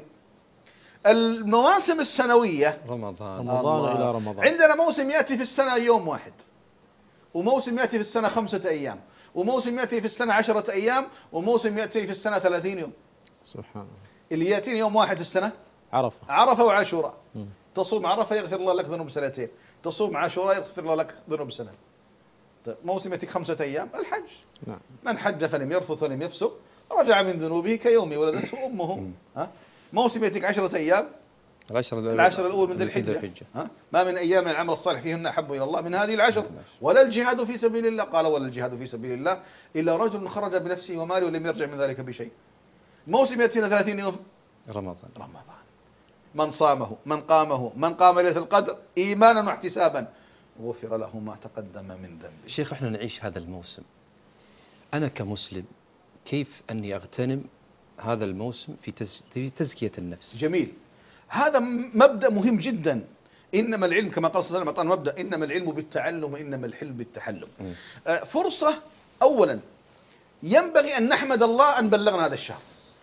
المواسم السنوية رمضان رمضان إلى رمضان. عندنا موسم يأتي في السنة يوم واحد، وموسم يأتي في السنة خمسة أيام، وموسم يأتي في السنة عشرة أيام، وموسم يأتي في السنة ثلاثين يوم. سبحان الله. اللي يأتيني يوم واحد في السنة عرفة عرفة وعاشوراء. تصوم عرفة يغفر الله لك ذنوب سنتين، تصوم عاشوراء يغفر الله لك ذنوب سنة. طيب موسم يأتيك خمسة أيام الحج. نعم. من حج فلم يرفث ولم يفسق رجع من ذنوبه كيوم ولدته أمه. ها؟ موسم يأتيك عشرة أيام، العشر العشر الأول من ذي الحجة. ها؟ ما من أيام من العمل الصالح فيهن أحب إلى الله من هذه العشر، ولا الجهاد في سبيل الله. قال ولا الجهاد في سبيل الله إلا رجل خرج بنفسه وماله ولم يرجع من ذلك بشيء. موسم يأتينا ثلاثين يوم رمضان. رمضان من صامه من قامه من قام ليلة القدر إيمانا واحتسابا غفر له ما تقدم من ذنبه. شيخ احنا نعيش هذا الموسم، أنا كمسلم كيف أني أغتنم هذا الموسم في في تزكية النفس؟ جميل. هذا مبدأ مهم جدا. إنما العلم كما قال صلى الله عليه وسلم مبدأ إنما العلم بالتعلم وإنما الحلم بالتحلم. م. فرصة. أولا ينبغي أن نحمد الله أن بلغنا هذا الشهر.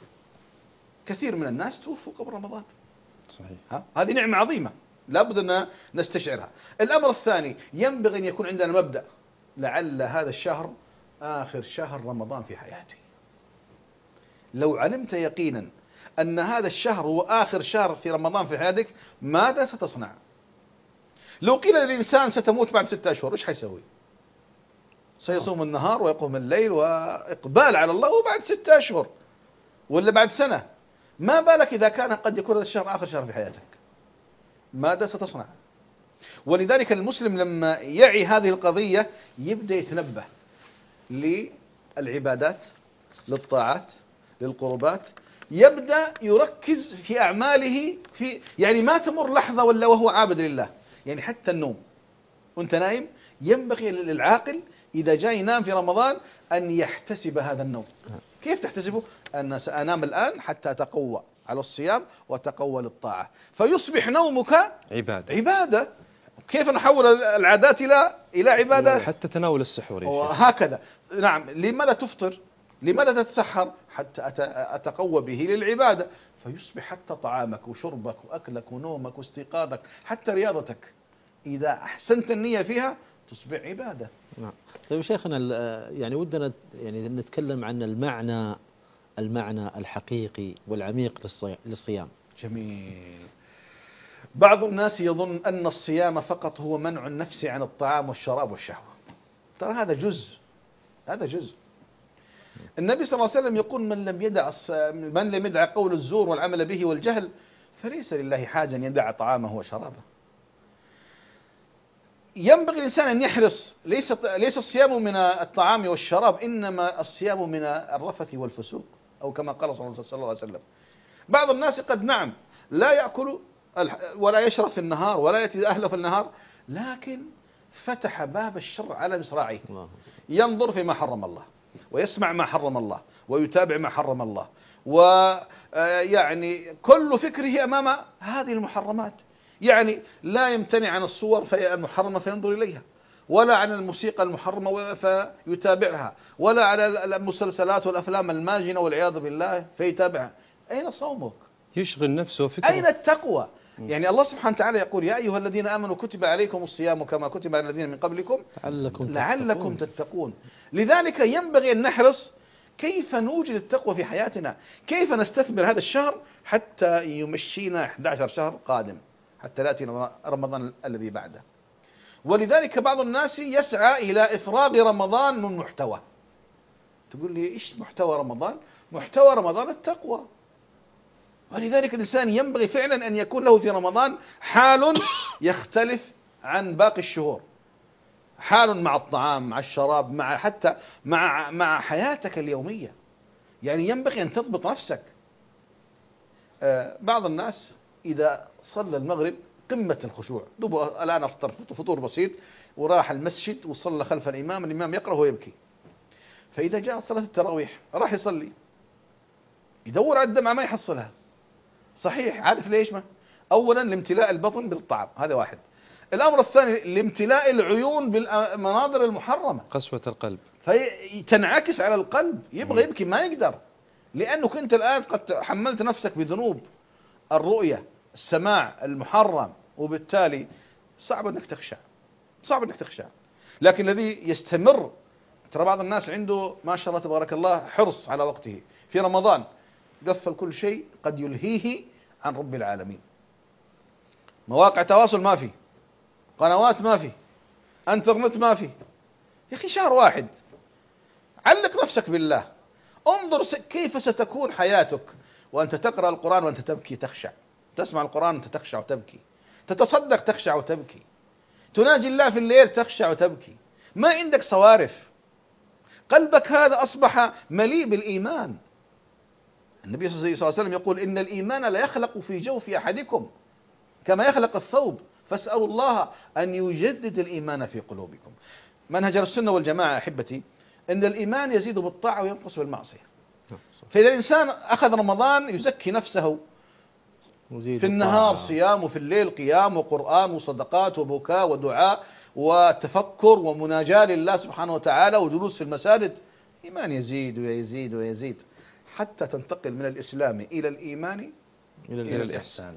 كثير من الناس توفوا قبل رمضان. صحيح. ها؟ هذه نعمة عظيمة لابد أن نستشعرها. الأمر الثاني ينبغي أن يكون عندنا مبدأ لعل هذا الشهر آخر شهر رمضان في حياتي. لو علمت يقينا أن هذا الشهر هو آخر شهر في رمضان في حياتك ماذا ستصنع؟ لو قيل للإنسان ستموت بعد ستة أشهر إيش حيسوي؟ سيصوم النهار ويقوم الليل وإقبال على الله وبعد ستة أشهر ولا بعد سنة. ما بالك إذا كان قد يكون هذا الشهر آخر شهر في حياتك؟ ماذا ستصنع؟ ولذلك المسلم لما يعي هذه القضية يبدأ يتنبه للعبادات للطاعات للقربات، يبدأ يركز في أعماله في يعني ما تمر لحظة ولا وهو عابد لله. يعني حتى النوم وانت نايم ينبغي للعاقل إذا جاء ينام في رمضان أن يحتسب هذا النوم. كيف تحتسبه؟ أن سأنام الآن حتى أتقوى على الصيام وتقوى للطاعة فيصبح نومك عبادة. عبادة. كيف نحول العادات إلى إلى عبادة؟ حتى تناول السحور وهكذا. نعم. لماذا تفطر؟ لماذا تتسحر؟ حتى أتقوى به للعبادة. فيصبح حتى طعامك وشربك وأكلك ونومك واستيقاظك حتى رياضتك إذا أحسنت النية فيها تصبح عبادة. نعم. طيب شيخنا يعني ودنا يعني نتكلم عن المعنى المعنى الحقيقي والعميق للصيام. جميل. بعض الناس يظن أن الصيام فقط هو منع النفس عن الطعام والشراب والشهوة. ترى هذا جزء هذا جزء. النبي صلى الله عليه وسلم يقول من لم يدع من لم يدع قول الزور والعمل به والجهل فليس لله حاجة أن يدع طعامه وشرابه. ينبغي الإنسان أن يحرص. ليس ليس الصيام من الطعام والشراب إنما الصيام من الرفث والفسوق أو كما قال صلى الله عليه وسلم. بعض الناس قد نعم لا يأكل ولا يشرب في النهار ولا يأتي أهله في النهار لكن فتح باب الشر على مصراعيه. ينظر فيما حرم الله ويسمع ما حرم الله ويتابع ما حرم الله ويعني كل فكره أمام هذه المحرمات. يعني لا يمتنع عن الصور المحرمة فينظر إليها ولا عن الموسيقى المحرمة فيتابعها ولا على المسلسلات والأفلام الماجنة والعياذ بالله فيتابعها. أين صومك؟ يشغل نفسه فكرة. أين التقوى؟ يعني الله سبحانه وتعالى يقول يا أيها الذين آمنوا كتب عليكم الصيام كما كتب على الذين من قبلكم لعلكم لعلكم تتقون. تتقون. لذلك ينبغي أن نحرص كيف نوجد التقوى في حياتنا، كيف نستثمر هذا الشهر حتى يمشينا أحد عشر شهر قادم حتى يأتي رمضان الذي بعده. ولذلك بعض الناس يسعى إلى إفراغ رمضان من محتوى. تقول لي إيش محتوى رمضان؟ محتوى رمضان التقوى. ولذلك الإنسان ينبغي فعلا أن يكون له في رمضان حال يختلف عن باقي الشهور، حال مع الطعام، مع الشراب، مع حتى مع مع حياتك اليومية. يعني ينبغي أن تضبط نفسك. آه بعض الناس إذا صلى المغرب قمة الخشوع، دوبه الآن أفطر فطور بسيط وراح المسجد وصلى خلف الإمام، الإمام يقرأ ويبكي. فإذا جاء صلاة التراويح راح يصلي، يدور على الدمعة ما يحصلها. صحيح، عارف ليش؟ ما أولا لامتلاء البطن بالطعام، هذا واحد. الأمر الثاني لامتلاء العيون بالمناظر المحرمة، قسوة القلب، فتنعكس على القلب، يبغى يبكي ما يقدر، لأنك أنت الآن قد حملت نفسك بذنوب الرؤية، السماع المحرم، وبالتالي صعب أنك تخشع، صعب أنك تخشع. لكن الذي يستمر، ترى بعض الناس عنده ما شاء الله تبارك الله حرص على وقته في رمضان، قفل كل شيء قد يلهيه عن رب العالمين. مواقع تواصل ما في، قنوات ما في، انترنت ما في. يا أخي شهر واحد، علق نفسك بالله، انظر كيف ستكون حياتك وأنت تقرأ القرآن وأنت تبكي تخشع، تسمع القرآن وأنت تخشع وتبكي، تتصدق تخشع وتبكي، تناجي الله في الليل تخشع وتبكي، ما عندك صوارف، قلبك هذا أصبح مليء بالإيمان. النبي صلى الله عليه وسلم يقول إن الإيمان لا يخلق في جوف أحدكم كما يخلق الثوب، فاسألوا الله أن يجدد الإيمان في قلوبكم. منهج السنة والجماعة أحبتي إن الإيمان يزيد بالطاعة وينقص بالمعصية. فإذا الإنسان أخذ رمضان يزكي نفسه في النهار صيام وفي الليل قيام وقرآن وصدقات وبكاء ودعاء وتفكر ومناجاة لله سبحانه وتعالى وجلوس في المساجد، إيمان يزيد ويزيد ويزيد حتى تنتقل من الإسلام إلى الإيمان إلى, إلى الإحسان.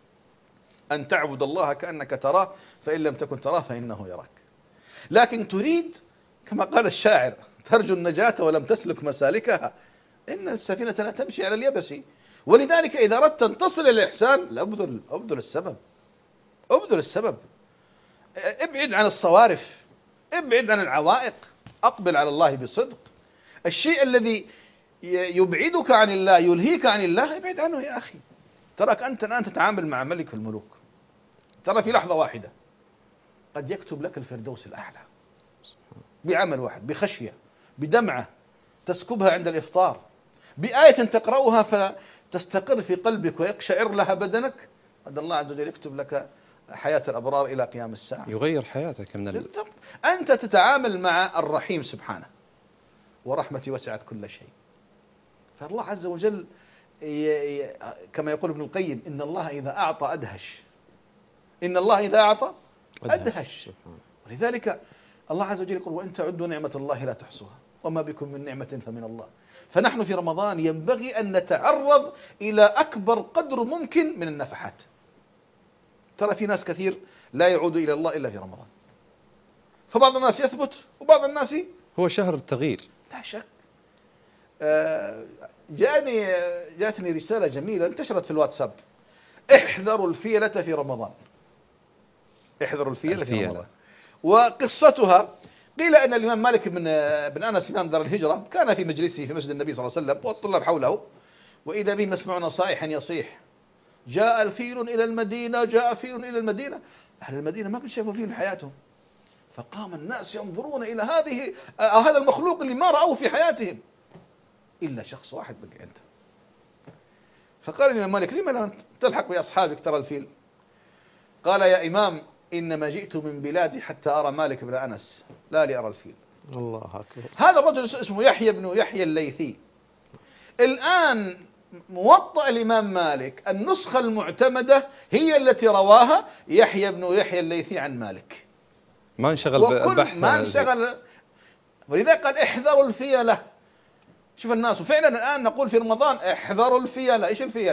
أن تعبد الله كأنك تراه فإن لم تكن تراه فإنه يراك. لكن تريد كما قال الشاعر ترجو النجاة ولم تسلك مسالكها، إن السفينة لا تمشي على اليبس. ولذلك إذا أردت أن تصل إلى الإحسان لابذل أبذل السبب، أبذل السبب، ابعد عن الصوارف، ابعد عن العوائق، أقبل على الله بصدق. الشيء الذي يبعدك عن الله يلهيك عن الله ابعد عنه يا أخي. تراك أنت الآن تتعامل مع ملك الملوك، ترى في لحظة واحدة قد يكتب لك الفردوس الأعلى بعمل واحد، بخشية، بدمعة تسكبها عند الإفطار، بآية تقرأها فتستقر في قلبك ويقشعر لها بدنك، قد الله عز وجل يكتب لك حياة الأبرار إلى قيام الساعة، يغير حياتك من ال... أنت تتعامل مع الرحيم سبحانه، ورحمتي وسعت كل شيء. فالله عز وجل كما يقول ابن القيم إن الله إذا أعطى أدهش، إن الله إذا أعطى أدهش. ولذلك الله عز وجل يقول وإن تعدوا نعمة الله لا تحصوها وما بكم من نعمة فمن الله. فنحن في رمضان ينبغي أن نتعرض إلى أكبر قدر ممكن من النفحات. ترى في ناس كثير لا يعود إلى الله إلا في رمضان، فبعض الناس يثبت وبعض الناس هو شهر التغيير لا شك. جاءني جاءتني رسالة جميلة انتشرت في الواتساب: احذروا الفيلة في رمضان، احذروا الفيلة, الفيلة. في رمضان. وقصتها قيل أن الإمام مالك بن بن أنس إمام دار الهجرة كان في مجلسه في مسجد النبي صلى الله عليه وسلم والطلاب حوله، وإذا به يسمع نصائحا يصيح: جاء الفيل إلى المدينة، جاء فيل إلى المدينة. أهل المدينة ما كنت شافوا فيل في حياتهم، فقام الناس ينظرون إلى هذه آه هذا المخلوق اللي ما رأوه في حياتهم إلا شخص واحد بقي عنده. فقال الإمام مالك: لما لا تلحق بأصحابك ترى الفيل؟ قال: يا إمام إنما جئت من بلادي حتى أرى مالك بن أنس لا لأرى الفيل. الله أكبر. هذا الرجل اسمه يحيى بن يحيى الليثي. الآن موطأ الإمام مالك النسخة المعتمدة هي التي رواها يحيى بن يحيى الليثي عن مالك، ما انشغل بالبحث، ما انشغل. ولذلك قال: احذروا الفيلة. شوف الناس، وفعلا الآن نقول في رمضان احذروا الفيلة. إيش الفيلة؟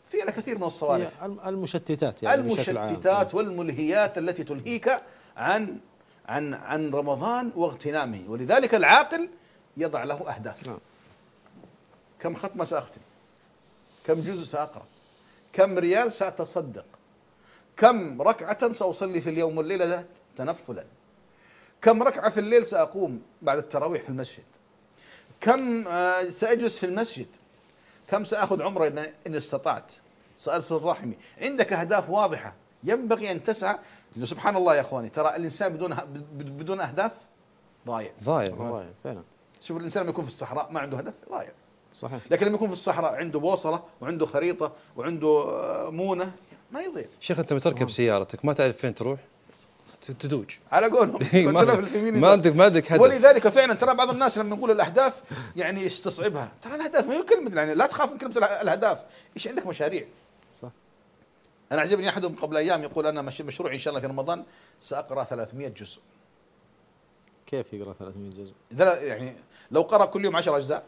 فيها كثير من الصوارف، هي المشتتات يعني بشكل عام. المشتتات والملهيات التي تلهيك عن عن عن رمضان واغتنامه. ولذلك العاقل يضع له أهداف. نعم. كم ختمة سأختم، كم جزء سأقرأ، كم ريال سأتصدق، كم ركعة سأصلي في اليوم والليلة تنفلا، كم ركعة في الليل سأقوم بعد التراويح في المسجد، كم سأجلس في المسجد، كم سأخذ عمرة إن استطعت، سأصل رحمي. عندك أهداف واضحة ينبغي أن تسعى. سبحان الله يا أخواني، ترى الإنسان بدون بدون أهداف ضايع ضايع ضايع فعلا. شوف الإنسان لما يكون في الصحراء ما عنده هدف ضايع. صحيح. لكن لما يكون في الصحراء عنده بوصلة وعنده خريطة وعنده مونة ما يضيع. شيخ أنت بتركب سيارتك ما تعرف فين تروح تدوج على قولهم ما عندك ما عندك هدف. ولذلك فعلا ترى بعض الناس لما نقول الأهداف يعني يستصعبها. ترى الأهداف ما هي كلمة، يعني لا تخاف من كلمة الأهداف. إيش عندك مشاريع؟ صح. أنا عجبني أحدهم قبل أيام يقول أنا مشروع إن شاء الله في رمضان سأقرأ ثلاثمئة جزء. كيف يقرأ ثلاثمئة جزء؟ إذا يعني لو قرأ كل يوم عشر أجزاء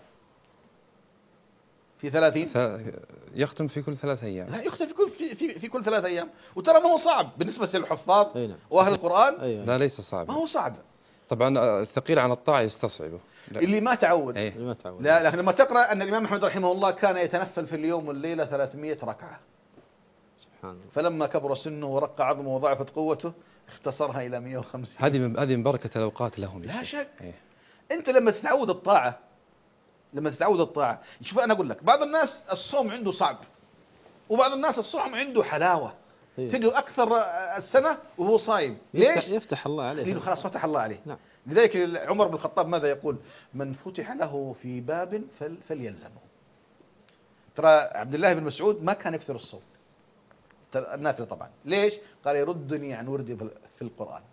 في ثلاثين يختم في كل ثلاث أيام. لا يختم في كل في في, في كل ثلاث أيام. وترى ما هو صعب بالنسبة للحفاظ أينا. وأهل القرآن. أينا. لا ليس صعب، ما هو صعب. طبعا الثقيل عن الطاعة يستصعبه. لا. اللي ما تعود. أيه. اللي ما تعود. لا لكن لما تقرأ أن الإمام أحمد رحمه الله كان يتنفل في اليوم والليلة ثلاثمئة ركعة. سبحان الله. فلما كبر سنه ورق عظمه وضعفت قوته اختصرها إلى مئة وخمسين. هذه هذه من بركة الأوقات لهم. لا شك. أيه. أنت لما تتعود الطاعة لما تتعود الطاعة شوف أنا أقول لك بعض الناس الصوم عنده صعب وبعض الناس الصوم عنده حلاوة. أيه. تجد أكثر السنة وهو صايم. ليش؟ يفتح, يفتح الله عليه. لأنه خلاص فتح الله عليه. نعم. لذلك عمر بن الخطاب ماذا يقول؟ من فتح له في باب فل فليلزمه. ترى عبد الله بن مسعود ما كان يكثر الصوم النافلة طبعا. ليش؟ قال يردني عن وردي في القرآن.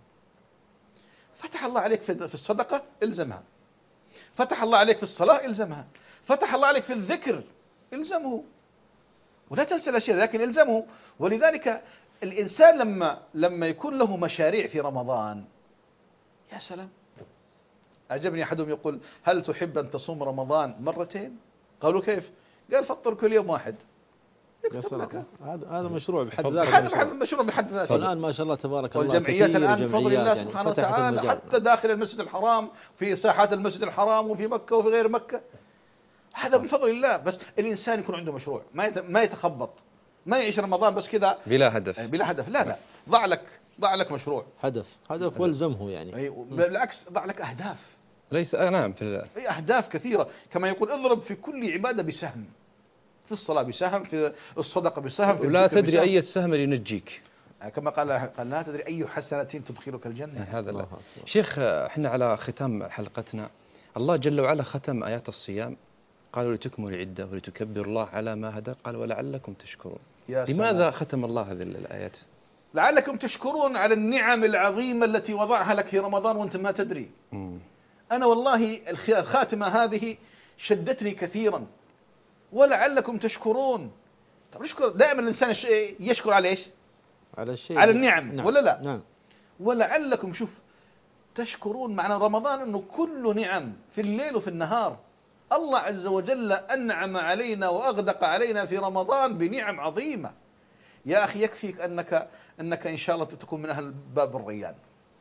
فتح الله عليك في الصدقة الزمها، فتح الله عليك في الصلاة الزمها، فتح الله عليك في الذكر الزمه، ولا تنسى الأشياء لكن الزمه. ولذلك الإنسان لما لما يكون له مشاريع في رمضان يا سلام. أعجبني أحدهم يقول هل تحب أن تصوم رمضان مرتين؟ قالوا كيف؟ قال فطر كل يوم واحد. يكتب لك. هذا هذا مشروع بحد ذاته. هذا مشروع بحد ذاته. الآن ما شاء الله تبارك الله والجمعيات الآن بفضل الله يعني سبحانه وتعالى حتى داخل المسجد الحرام في ساحات المسجد الحرام وفي مكة وفي غير مكة. هذا بفضل الله. بس الإنسان يكون عنده مشروع ما ما يتخبط، ما يعيش رمضان بس كذا بلا هدف. بلا هدف. لا لا ضع لك ضع لك مشروع هدف هدف والزمه يعني. بالعكس ضع لك أهداف. ليس نعم في أهداف كثيرة. كما يقول اضرب في كل عبادة بسهم. في الصلاة بسهم، في الصدقة بسهم، في ولا تدري بسهم. أي السهم اللي ينجيك كما قال قال لا تدري أي حسنة تدخلك الجنة. هذا لا. شيخ احنا على ختام حلقتنا الله جل وعلا ختم آيات الصيام قالوا لتكملوا العدة ولتكبروا الله على ما هدى قال ولعلكم تشكرون. لماذا ختم الله هذه الآيات؟ لعلكم تشكرون على النعم العظيمة التي وضعها لك في رمضان وانت ما تدري. مم. أنا والله الخاتمة هذه شدتني كثيرا. ولعلكم تشكرون. طب نشكر دائما الإنسان يشكر على إيش؟ على الشيء، على النعم. نعم. ولا لا؟ نعم. ولعلكم شوف تشكرون. معنى رمضان أنه كله نعم في الليل وفي النهار. الله عز وجل أنعم علينا وأغدق علينا في رمضان بنعم عظيمة. يا أخي يكفيك أنك أنك إن شاء الله تكون من أهل باب الريان.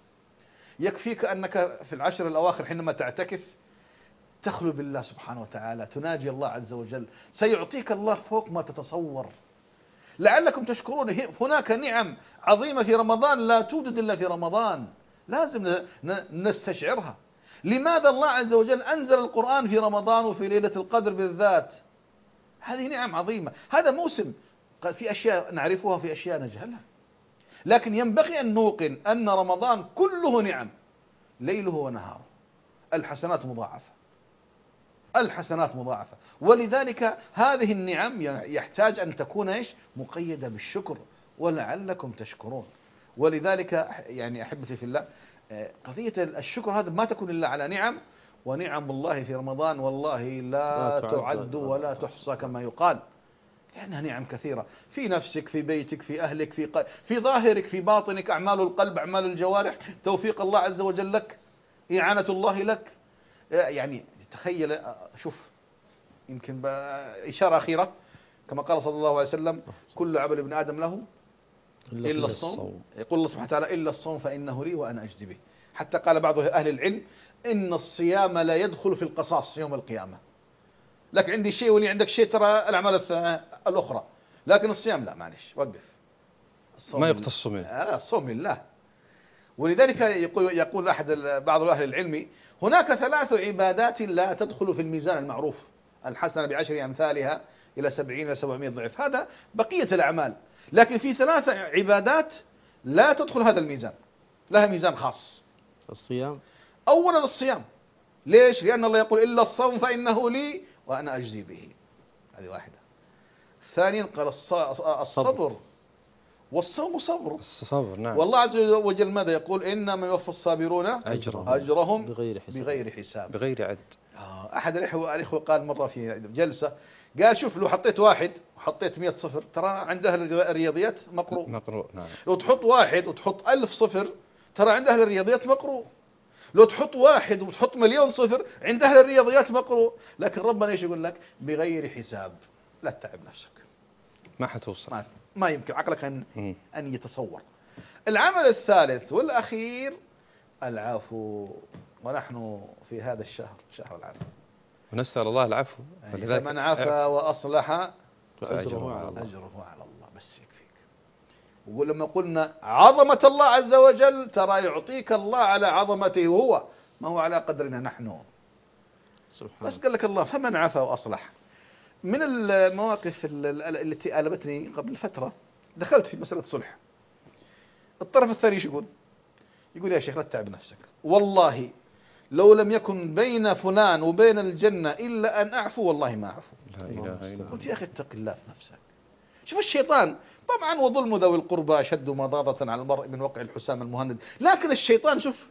يكفيك أنك في العشر الأواخر حينما تعتكف تخلو بالله سبحانه وتعالى، تناجي الله عز وجل، سيعطيك الله فوق ما تتصور. لعلكم تشكرون. هناك نعم عظيمة في رمضان لا توجد إلا في رمضان، لازم نستشعرها. لماذا الله عز وجل أنزل القرآن في رمضان وفي ليلة القدر بالذات؟ هذه نعم عظيمة. هذا موسم في أشياء نعرفها وفي أشياء نجهلها، لكن ينبغي أن نوقن أن رمضان كله نعم ليله ونهاره. الحسنات مضاعفة، الحسنات مضاعفة. ولذلك هذه النعم يحتاج أن تكون إيش؟ مقيدة بالشكر. ولعلكم تشكرون. ولذلك يعني أحبتي في الله قضية الشكر هذا ما تكون إلا على نعم. ونعم الله في رمضان والله لا, لا تعد ولا تحصى كما يقال، لأنها نعم كثيرة في نفسك، في بيتك، في أهلك، في ق... في ظاهرك، في باطنك، أعمال القلب، أعمال الجوارح، توفيق الله عز وجل لك، إعانة الله لك. يعني تخيل، شوف يمكن إشارة أخيرة، كما قال صلى الله عليه وسلم كل عمل ابن آدم له إلا, إلا الصوم. الصوم يقول الله سبحانه وتعالى إلا الصوم فإنه لي وأنا أجزي به. حتى قال بعض أهل العلم إن الصيام لا يدخل في القصاص يوم القيامة. لك عندي شيء ولي عندك شيء، ترى الأعمال الأخرى، لكن الصيام لا، معلش وقف، ما يقتص منه. آه الصوم لله. ولذلك يقول, يقول أحد بعض أهل العلم هناك ثلاث عبادات لا تدخل في الميزان المعروف، الحسنة بعشر أمثالها إلى سبعين إلى سبعمائة ضعف، هذا بقية الأعمال. لكن في ثلاث عبادات لا تدخل هذا الميزان، لها ميزان خاص. الصيام أولا الصيام، ليش؟ لأن الله يقول إلا الصوم فإنه لي وأنا أجزي به، هذه واحدة. ثانيا قال الصبر، والصوم صبر. الصبر نعم. والله عز وجل ماذا يقول؟ إنما يوفى الصابرون أجرهم, أجرهم بغير حساب, بغير حساب بغير عد. أحد الإخوة قال مرة في جلسة، قال شوف لو حطيت واحد وحطيت مئة صفر ترى عند أهل الرياضيات مقروء مقروء نعم. لو تحط واحد وتحط ألف صفر ترى عند أهل الرياضيات مقروء. لو تحط واحد وتحط مليون صفر عند أهل الرياضيات مقروء. لكن ربنا ايش يقول لك؟ بغير حساب، لا تتعب نفسك، ما حتوصل، ما, ما يمكن عقلك أن, أن يتصور. العمل الثالث والأخير العفو، ونحن في هذا الشهر شهر العفو، ونسأل الله العفو. فمن عفا وأصلح فأجره على الله. أجره على الله، بس يكفيك. ولما قلنا عظمة الله عز وجل ترى يعطيك الله على عظمته هو، ما هو على قدرنا نحن. سبحان. بس قال لك الله فمن عفا وأصلح. من المواقف التي ألمتني قبل فترة، دخلت في مسألة صلح، الطرف الثاني ايش يقول؟ يقول يا شيخ لا تتعب نفسك، والله لو لم يكن بين فلان وبين الجنة إلا أن أعفو والله ما أعفو. لا إله إلا الله. قلت يا أخي اتق الله في نفسك. شوف الشيطان طبعا وظلم ذوي القربى أشد مضاضة على المرء من وقع الحسام المهند، لكن الشيطان شوف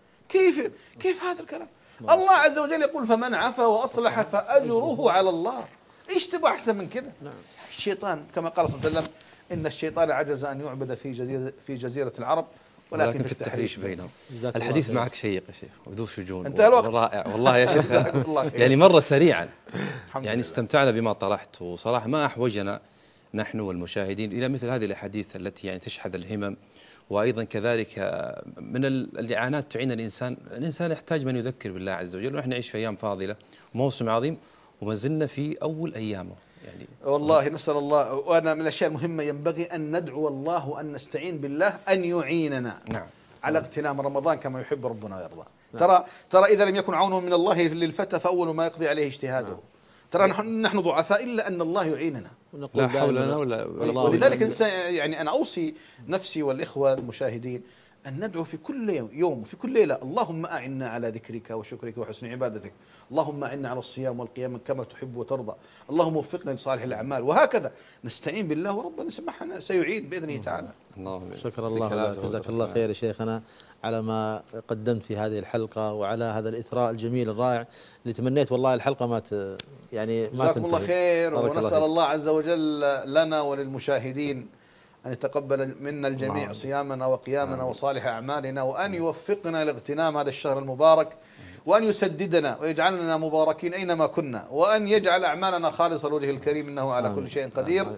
كيف كيف هذا الكلام. الله عز وجل يقول فمن عفا وأصلح فأجره على الله. ايش تبغى أحسن من كذا؟ الشيطان كما قال صلى الله عليه وسلم إن الشيطان عجز أن يعبد في جزيرة في جزيرة العرب ولكن في التحريش بينهم. الحديث معك شيق يا شيخ وبدون شجون، انتهى الوقت. رائع والله يا شيخ. يعني مرة سريعا، يعني استمتعنا بما طرحت، وصراحة ما أحوجنا نحن والمشاهدين إلى مثل هذه الأحاديث التي يعني تشحذ الهمم، وأيضا كذلك من الإعانات تعين الإنسان. الإنسان يحتاج من يذكر بالله عز وجل، ونحن نعيش في أيام فاضلة وموسم عظيم وما زلنا في أول أيامه. يعني والله نسأل الله، وأنا من الأشياء المهمة ينبغي أن ندعو الله وأن نستعين بالله أن يعيننا نعم. على اغتنام رمضان كما يحب ربنا ويرضى. نعم. ترى ترى إذا لم يكن عون من الله للفتى فأول ما يقضي عليه اجتهاده. نعم. ترى نحن نحن ضعفاء إلا أن الله يعيننا. لا حول لنا ولا قوة. ولذلك يعني أنا أوصي نفسي والإخوة المشاهدين أن ندعو في كل يوم وفي كل ليلة اللهم أعنا على ذكرك وشكرك وحسن عبادتك، اللهم أعنا على الصيام والقيام كما تحب وترضى، اللهم وفقنا لصالح الأعمال، وهكذا نستعين بالله وربنا سمحنا سيعين بإذنه تعالى. شكر الله لك، جزاك الله خير يا شيخنا على ما قدمت في هذه الحلقة وعلى هذا الإثراء الجميل الرائع اللي تمنيت والله الحلقة ما ت... يعني ما جزاكم الله خير، ونسأل الله, الله عز وجل لنا وللمشاهدين أن يتقبل منا الجميع نعم. صيامنا وقيامنا نعم. وصالح أعمالنا، وأن يوفقنا لاغتنام هذا الشهر المبارك، وأن يسددنا ويجعلنا مباركين أينما كنا، وأن يجعل أعمالنا خالصة لوجهه الكريم إنه على كل شيء قدير،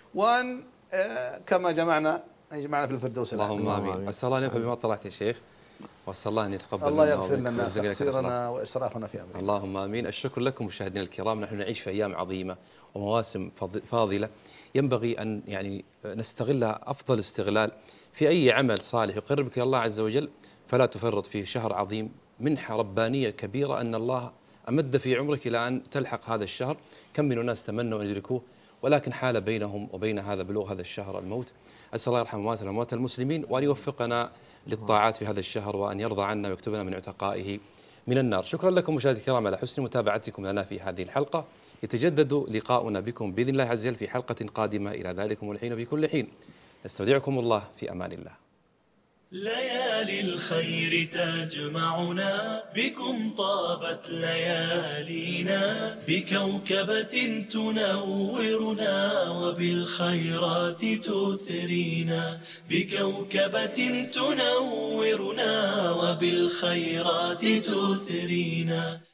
وأن كما جمعنا يجمعنا في الفردوس الأعلى. اللهم آمين. أسأل الله أن ينفع بما طلعت يا شيخ، وأسأل الله أن يتقبل الله يغفر لنا تقصيرنا وإسرافنا في أمرنا. اللهم آمين. الشكر لكم مشاهدينا الكرام. نحن نعيش في أيام عظيمة ومواسم فاضلة ينبغي أن يعني نستغلها أفضل استغلال في أي عمل صالح يقربك إلى الله عز وجل، فلا تفرط فيه. شهر عظيم، منحة ربانية كبيرة أن الله أمد في عمرك إلى أن تلحق هذا الشهر. كم من الناس تمنوا أن يدركوه ولكن حال بينهم وبين هذا بلوغ هذا الشهر الموت. أسأل الله يرحم أمواتنا وأموات المسلمين، وأن يوفقنا للطاعات في هذا الشهر، وأن يرضى عنا ويكتبنا من عتقائه من النار. شكرا لكم مشاهدينا الكرام على حسن متابعتكم لنا في هذه الحلقة. يتجدد لقاؤنا بكم بإذن الله عز وجل في حلقة قادمة. إلى ذلكم الحين في كل حين نستودعكم الله في أمان الله. ليالي الخير تجمعنا، بكم طابت ليالينا، بكوكبة تنورنا وبالخيرات تثرينا، بكوكبة تنورنا وبالخيرات تثرينا.